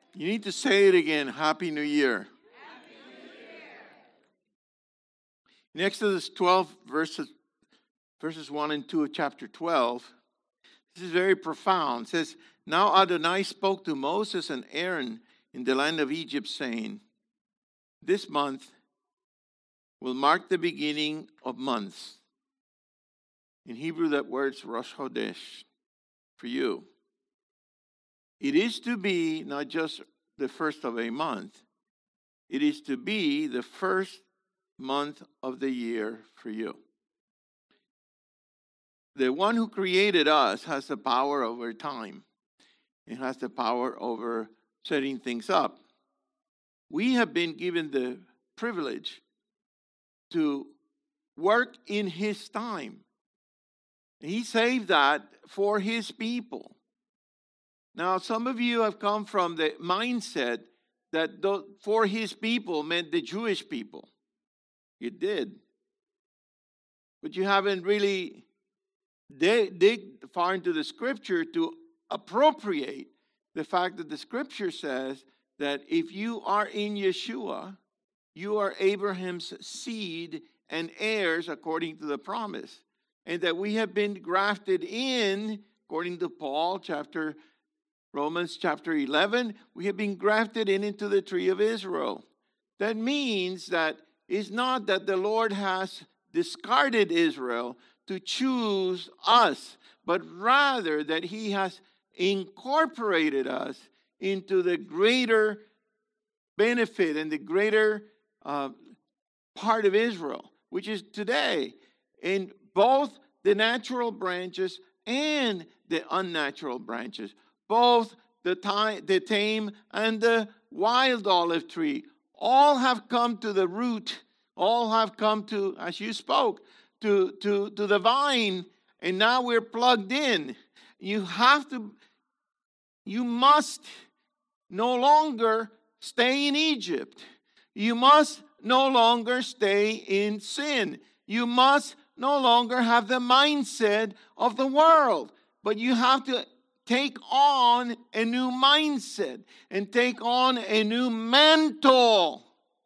You need to say it again. Happy New Year. Happy New Year. In Exodus 12, verses 1 and 2 of chapter 12, this is very profound. It says, Now Adonai spoke to Moses and Aaron in the land of Egypt, saying, This month will mark the beginning of months. In Hebrew, that word's Rosh Chodesh, for you. It is to be not just the first of a month. It is to be the first month of the year for you. The one who created us has the power over time. It has the power over setting things up. We have been given the privilege to work in His time. He saved that for His people. Now, some of you have come from the mindset that for His people meant the Jewish people. It did. But you haven't really dig far into the Scripture to appropriate the fact that the Scripture says that if you are in Yeshua, you are Abraham's seed and heirs according to the promise. And that we have been grafted in, according to Paul, Romans chapter 11, we have been grafted in into the tree of Israel. That means that it's not that the Lord has discarded Israel to choose us, but rather that He has incorporated us into the greater benefit and the greater part of Israel, which is today in both the natural branches and the unnatural branches. Both the tame and the wild olive tree all have come to the root, all have come to, as you spoke, to the vine, and now we're plugged in. You must no longer stay in Egypt. You must no longer stay in sin. You must no longer have the mindset of the world, but you have to take on a new mindset and take on a new mantle.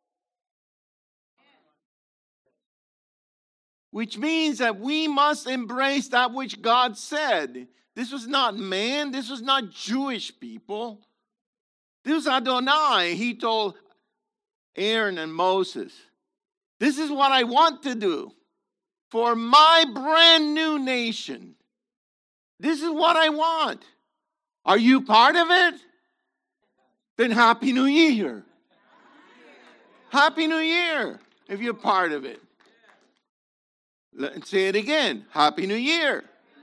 Which means that we must embrace that which God said. This was not man. This was not Jewish people. This was Adonai. He told Aaron and Moses, this is what I want to do for my brand new nation. This is what I want. Are you part of it? Then Happy New Year. Happy New Year if you're part of it. Let's say it again. Happy New Year.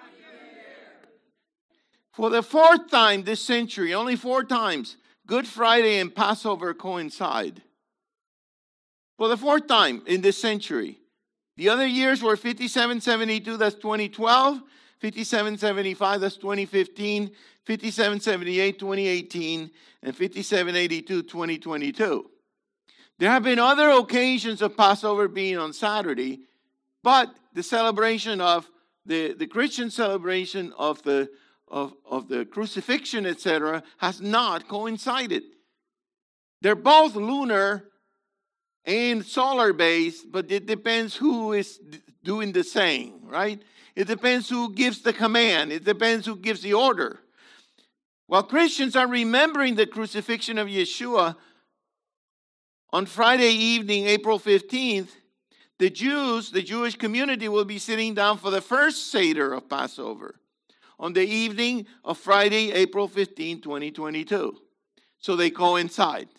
For the fourth time this century, only 4 times, Good Friday and Passover coincide. For the 4th time in this century. The other years were 5772, that's 2012. 5775, that's 2015, 5778, 2018, and 5782, 2022. There have been other occasions of Passover being on Saturday, but the celebration of the Christian celebration of the crucifixion, etc., has not coincided. They're both lunar and solar based, but it depends who is doing the saying, right? It depends who gives the command. It depends who gives the order. While Christians are remembering the crucifixion of Yeshua on Friday evening, April 15th, the Jewish community will be sitting down for the first Seder of Passover on the evening of Friday, April 15, 2022. So they coincide.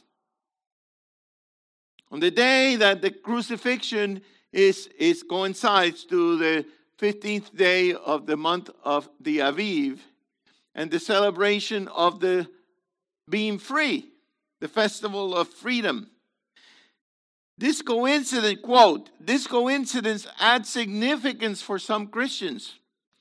On the day that the crucifixion coincides to the 15th day of the month of the Aviv, and the celebration of the being free, the festival of freedom. This coincidence adds significance for some Christians.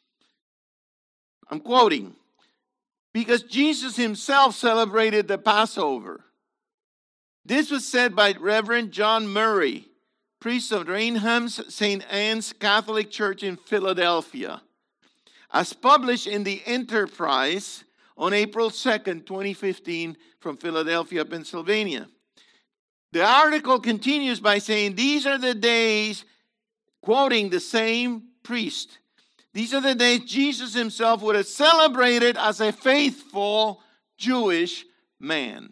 I'm quoting, because Jesus himself celebrated the Passover. This was said by Reverend John Murray, priest of Rainham's St. Anne's Catholic Church in Philadelphia, as published in the Enterprise on April 2nd, 2015, from Philadelphia, Pennsylvania. The article continues by saying, these are the days, quoting the same priest, these are the days Jesus himself would have celebrated as a faithful Jewish man.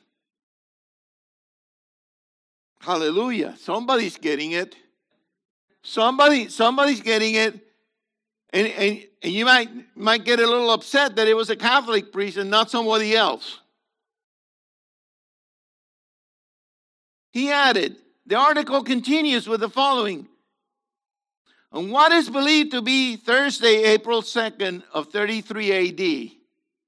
Hallelujah. Somebody's getting it. Somebody's getting it. And you might get a little upset that it was a Catholic priest and not somebody else. He added, the article continues with the following. On what is believed to be Thursday, April 2nd of 33 A.D.,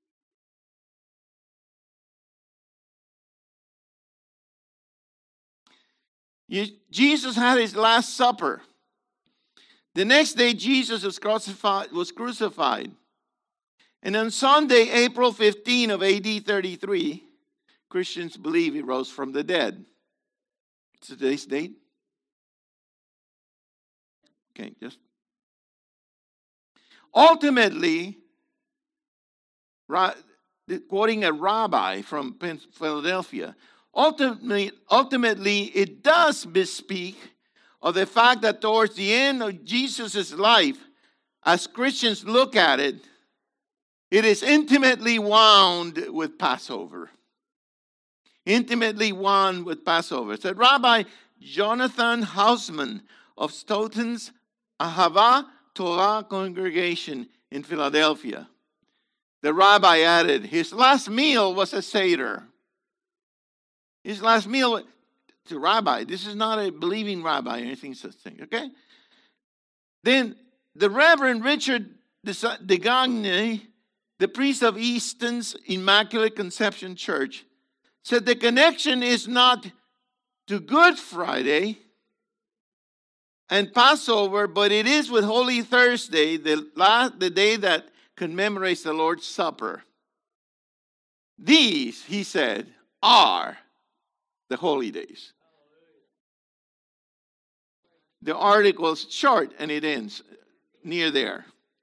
Jesus had his Last Supper. The next day, Jesus was crucified. And on Sunday, April 15 of AD 33, Christians believe he rose from the dead. It's today's date. Okay, just. Ultimately, quoting a rabbi from Philadelphia, ultimately, it does bespeak of the fact that towards the end of Jesus' life, as Christians look at it, it is intimately wound with Passover. Intimately wound with Passover. It's Rabbi Jonathan Hausman of Stoughton's Ahava Torah congregation in Philadelphia. The rabbi added, his last meal was a Seder. His last meal to rabbi. This is not a believing rabbi or anything such thing, okay? Then the Reverend Richard de Gagne, the priest of Easton's Immaculate Conception Church, said the connection is not to Good Friday and Passover, but it is with Holy Thursday, the day that commemorates the Lord's Supper. These, he said, are the holy days. The article is short and it ends near there.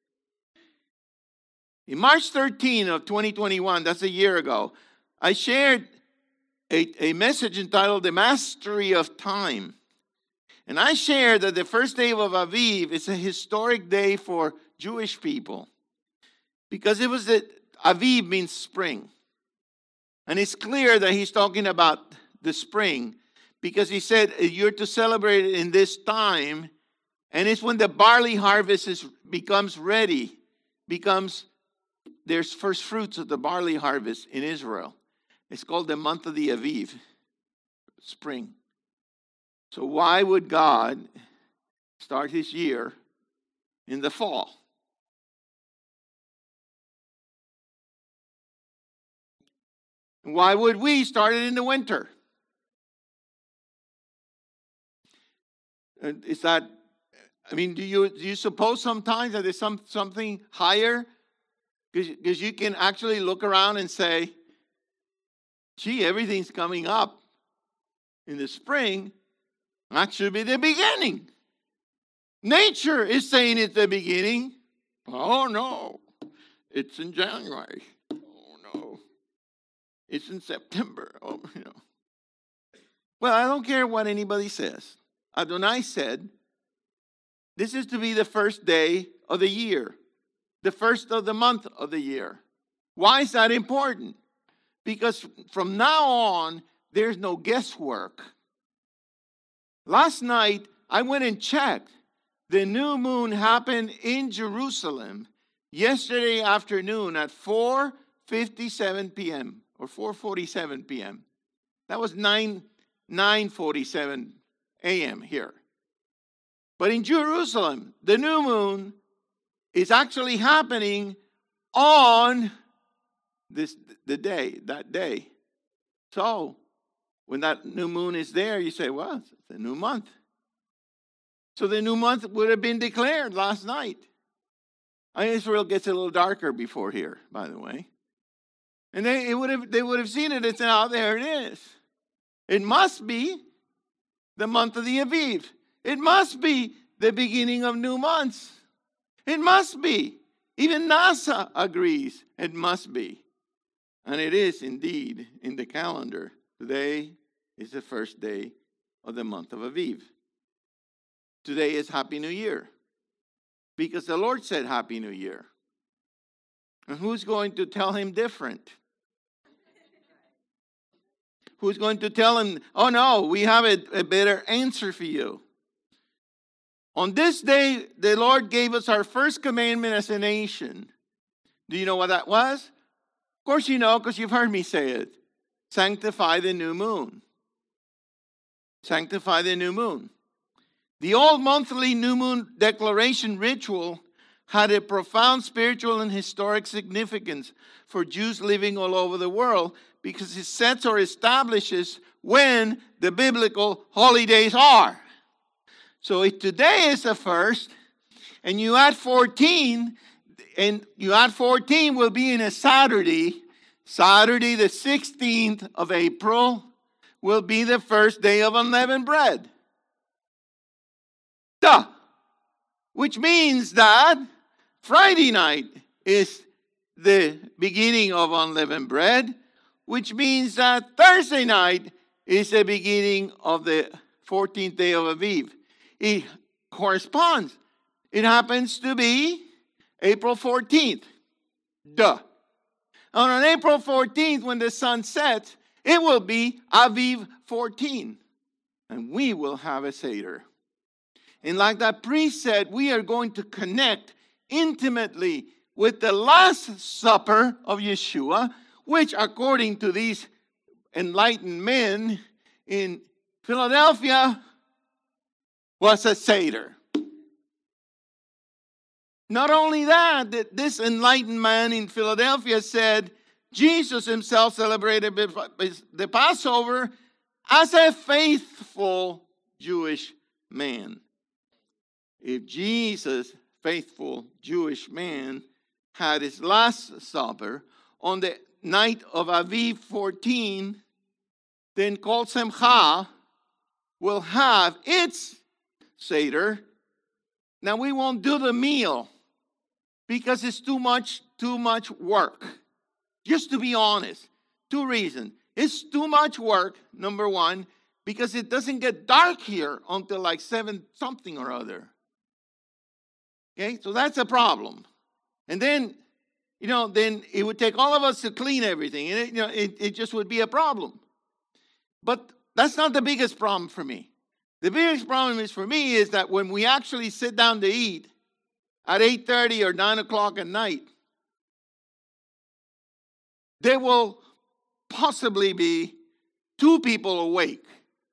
In March 13 of 2021, that's a year ago, I shared a message entitled The Mastery of Time. And I shared that the first day of Aviv is a historic day for Jewish people. Because it was that Aviv means spring. And it's clear that he's talking about the spring. Because he said you're to celebrate it in this time. And it's when the barley harvest becomes ready. There's first fruits of the barley harvest in Israel. It's called the month of the Aviv, spring. So why would God start his year in the fall? Why would we start it in the winter? Is that, I mean, do you suppose sometimes that there's something higher? Because you can actually look around and say, gee, everything's coming up in the spring. That should be the beginning. Nature is saying it's the beginning. Oh, no. It's in January. Oh, no. It's in September. Oh, you know. Well, I don't care what anybody says. Adonai said, this is to be the first day of the year. The first of the month of the year. Why is that important? Because from now on, there's no guesswork. Last night, I went and checked. The new moon happened in Jerusalem yesterday afternoon at 4:57 p.m. or 4:47 p.m. That was 9:47 a.m. here. But in Jerusalem, the new moon is actually happening on that day. So, when that new moon is there, you say, well, it's a new month. So the new month would have been declared last night. Israel gets a little darker before here, by the way. And they would have seen it and said, oh, there it is. It must be the month of the Aviv. It must be the beginning of new months. It must be. Even NASA agrees it must be. And it is indeed in the calendar. Today is the first day of the month of Aviv. Today is Happy New Year, because the Lord said Happy New Year. And who's going to tell him different? Who's going to tell him, oh no, we have a better answer for you? On this day, the Lord gave us our first commandment as a nation. Do you know what that was? Of course you know, because you've heard me say it. Sanctify the new moon. Sanctify the new moon. The old monthly new moon declaration ritual had a profound spiritual and historic significance for Jews living all over the world, because it sets or establishes when the biblical holidays are. So if today is the first, and you add 14, and you add 14 will be in a Saturday. Saturday the 16th of April will be the first day of unleavened bread. Duh! Which means that Friday night is the beginning of unleavened bread, which means that Thursday night is the beginning of the 14th day of Aviv. It corresponds. It happens to be April 14th. Duh. And on April 14th, when the sun sets, it will be Aviv 14. And we will have a Seder. And like that priest said, we are going to connect intimately with the Last Supper of Yeshua, which according to these enlightened men in Philadelphia was a Seder. Not only that, this enlightened man in Philadelphia said Jesus himself celebrated the Passover as a faithful Jewish man. If Jesus, faithful Jewish man, had his Last Supper on the night of Aviv 14, then Kol Simcha will have its Seder. Now we won't do the meal because it's too much work. Just to be honest, 2 reasons. It's too much work, number one, because it doesn't get dark here until like 7 something or other. Okay, so that's a problem. And then, then it would take all of us to clean everything, and it just would be a problem. But that's not the biggest problem for me. The biggest problem for me is that when we actually sit down to eat at 8:30 or 9 o'clock at night, there will possibly be 2 people awake.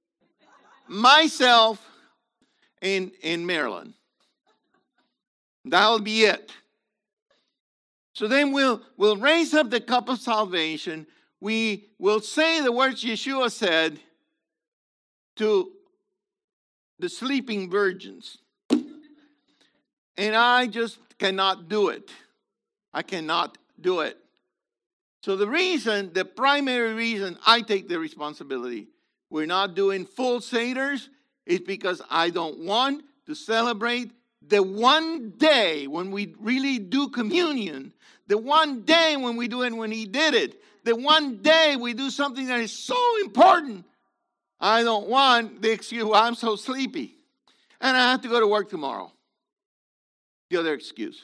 Myself and Marilyn. That'll be it. So then we'll raise up the cup of salvation. We will say the words Yeshua said to the sleeping virgins. And I just cannot do it. I cannot do it. So the primary reason I take the responsibility, we're not doing full Seders, is because I don't want to celebrate the one day when we really do communion, the one day when we do it when he did it, the one day we do something that is so important. I don't want the excuse, well, I'm so sleepy and I have to go to work tomorrow. The other excuse.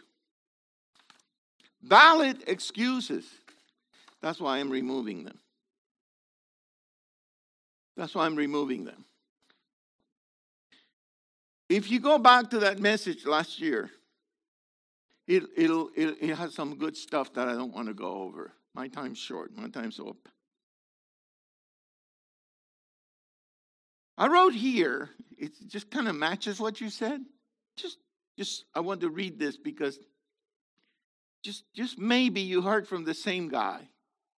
Valid excuses. That's why I'm removing them. That's why I'm removing them. If you go back to that message last year, it has some good stuff that I don't want to go over. My time's short. My time's up. I wrote here, it just kind of matches what you said. Just I want to read this because just maybe you heard from the same guy.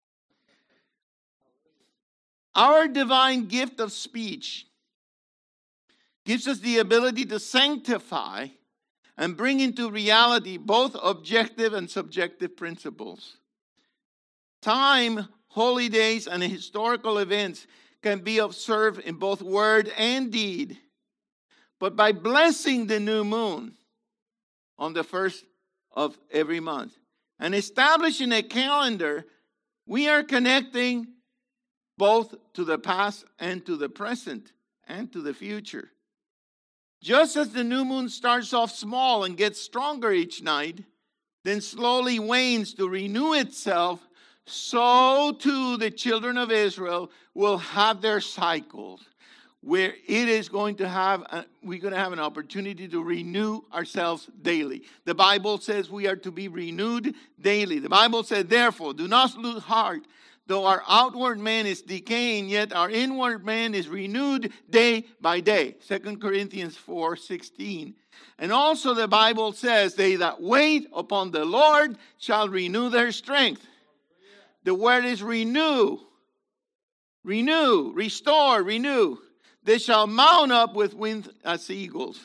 Our divine gift of speech gives us the ability to sanctify and bring into reality both objective and subjective principles. Time, holidays, and historical events can be observed in both word and deed. But by blessing the new moon on the first of every month and establishing a calendar We are connecting both to the past and to the present and to the future. Just as the new moon starts off small and gets stronger each night, then slowly wanes to renew itself, so too the children of Israel will have their cycles, where it is going to have, we're going to have an opportunity to renew ourselves daily. The Bible says we are to be renewed daily. The Bible said, therefore, do not lose heart. Though our outward man is decaying, yet our inward man is renewed day by day. 2 Corinthians 4:16. And also the Bible says, they that wait upon the Lord shall renew their strength. The word is renew. Renew, restore, renew. They shall mount up with wings as eagles.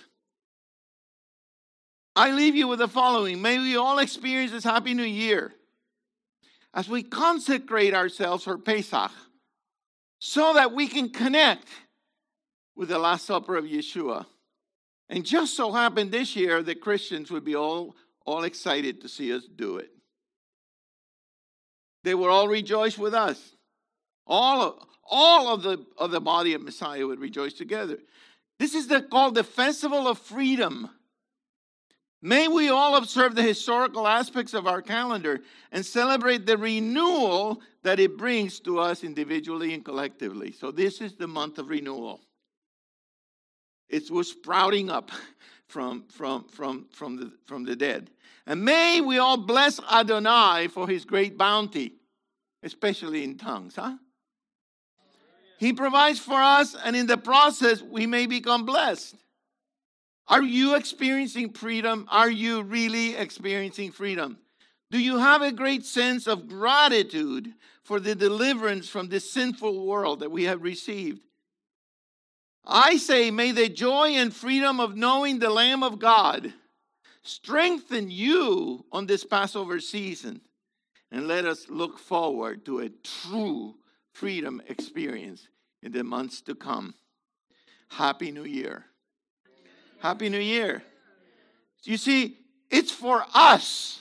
I leave you with the following. May we all experience this Happy New Year as we consecrate ourselves for Pesach, so that we can connect with the Last Supper of Yeshua. And just so happened this year that Christians would be all excited to see us do it. They would all rejoice with us. All of the body of Messiah would rejoice together. This is called the Festival of Freedom. May we all observe the historical aspects of our calendar and celebrate the renewal that it brings to us individually and collectively. So this is the month of renewal. It was sprouting up from the dead. And may we all bless Adonai for his great bounty, especially in tongues, huh? He provides for us, and in the process, we may become blessed. Are you experiencing freedom? Are you really experiencing freedom? Do you have a great sense of gratitude for the deliverance from this sinful world that we have received? I say, may the joy and freedom of knowing the Lamb of God strengthen you on this Passover season. And let us look forward to a true freedom experience in the months to come. Happy New Year. Happy New Year. You see, it's for us.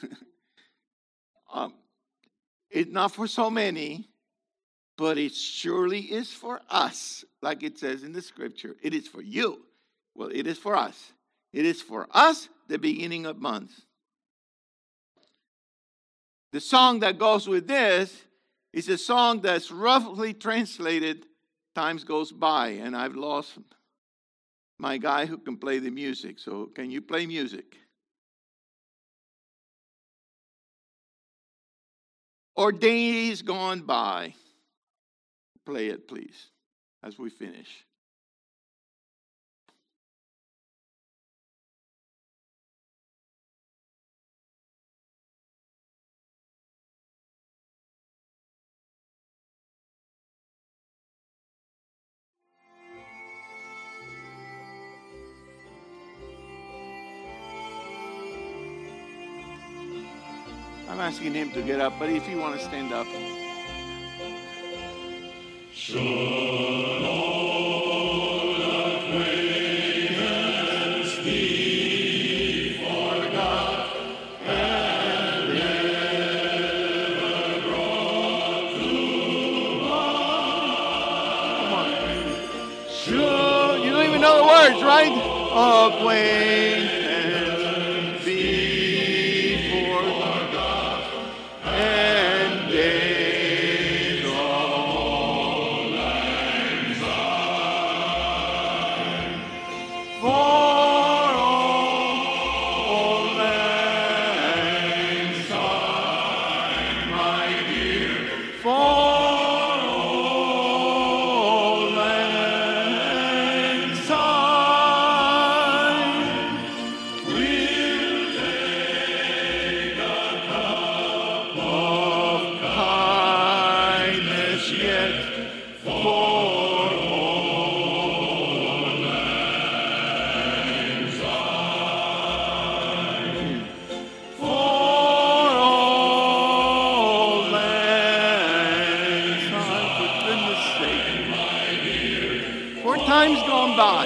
It's not for so many, but it surely is for us. Like it says in the scripture, it is for you. Well, it is for us. It is for us, the beginning of months. The song that goes with this is a song that's roughly translated, times goes by, and I've lost my guy who can play the music. So can you play music? Or days gone by. Play it, please, as we finish. I'm asking him to get up, but if you want to stand up. Should all acquaintance be forgot and never brought to mind? Sure, you don't even know the words, right? Acquaintance. Times gone by,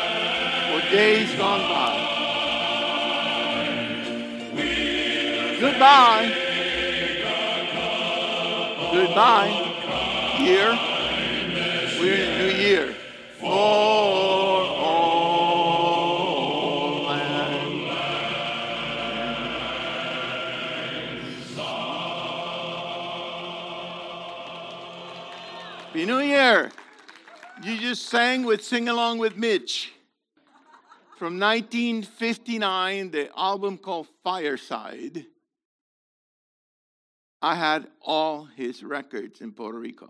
or days gone by. Good Goodbye. Goodbye. Year. We're in a new year. For all land. Happy New Year. You just sang with Sing Along with Mitch. From 1959, the album called Fireside. I had all his records in Puerto Rico.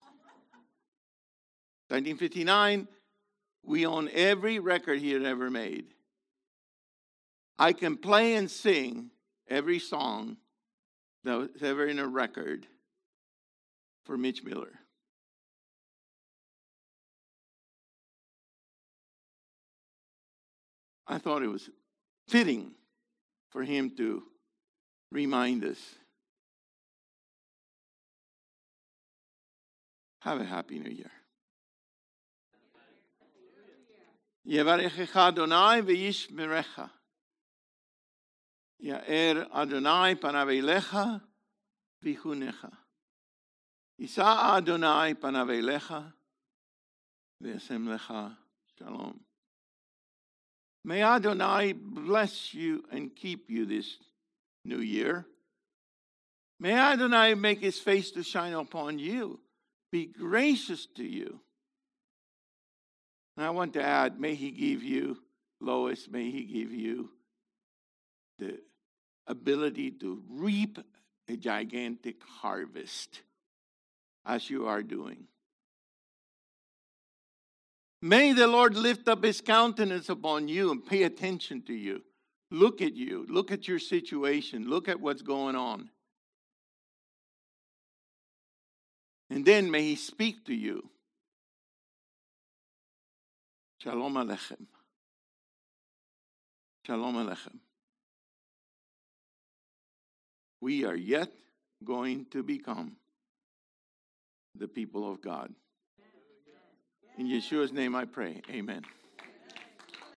1959, we own every record he had ever made. I can play and sing every song that was ever in a record for Mitch Miller. I thought it was fitting for him to remind us. Have a happy New Year. Yevarechecha Adonai v'yishmerecha. Ya'er Adonai panav elecha v'chunecha. Yisa Adonai panav elecha v'yasem lecha shalom. May Adonai bless you and keep you this new year. May Adonai make his face to shine upon you, be gracious to you. And I want to add, may he give you, Lois, may he give you the ability to reap a gigantic harvest as you are doing. May the Lord lift up his countenance upon you and pay attention to you. Look at you. Look at your situation. Look at what's going on. And then may he speak to you. Shalom Aleichem. Shalom Aleichem. We are yet going to become the people of God. In Yeshua's name I pray. Amen.